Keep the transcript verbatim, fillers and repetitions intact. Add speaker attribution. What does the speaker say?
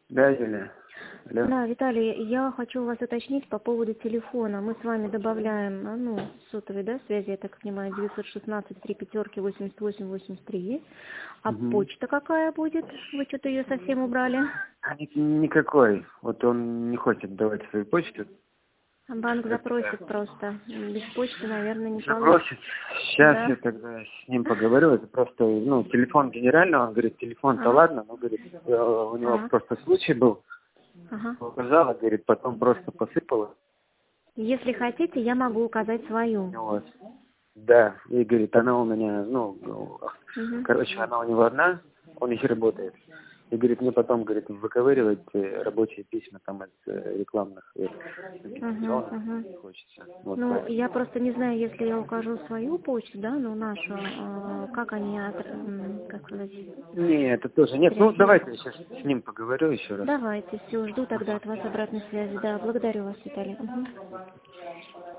Speaker 1: Да, Юля. Алло.
Speaker 2: Да, Виталий, я хочу вас уточнить по поводу телефона. Мы с вами добавляем, а, ну, сотовой, да, связи, я так понимаю, девятьсот шестнадцать три пятерки восемьдесят восемь восемьдесят три. А
Speaker 1: Угу.
Speaker 2: почта какая будет? Вы что-то ее совсем убрали?
Speaker 1: Никакой. Вот он не хочет давать свою почту.
Speaker 2: Банк запросит
Speaker 1: Это
Speaker 2: просто. Без почты, наверное, не получится.
Speaker 1: запросит. Сейчас
Speaker 2: Да.
Speaker 1: я тогда с ним поговорю. Это просто, ну, телефон генеральный. Он говорит, телефон-то
Speaker 2: Ага.
Speaker 1: ладно, но, говорит, э, у него
Speaker 2: Ага.
Speaker 1: просто случай был.
Speaker 2: Ага.
Speaker 1: Указала, говорит, потом просто посыпала.
Speaker 2: Если хотите, я могу указать свою.
Speaker 1: Вот. Да. И говорит, она у меня, ну, ну,
Speaker 2: Угу.
Speaker 1: короче, она у него одна, он их работает. И говорит, мне потом, говорит, выковыривать э, рабочие письма там из э, рекламных э,
Speaker 2: Угу,
Speaker 1: зон
Speaker 2: угу.
Speaker 1: не хочется. Вот
Speaker 2: Ну,
Speaker 1: поэтому.
Speaker 2: я просто не знаю, если я укажу свою почту, да, ну, нашу, э, как они, от- м, как сказать,
Speaker 1: Не, это тоже нет. Ну,
Speaker 2: среагируют.
Speaker 1: давайте я сейчас с ним поговорю еще раз.
Speaker 2: Давайте, все, жду тогда от вас обратной связи. Да, благодарю вас, Виталий. Мгм.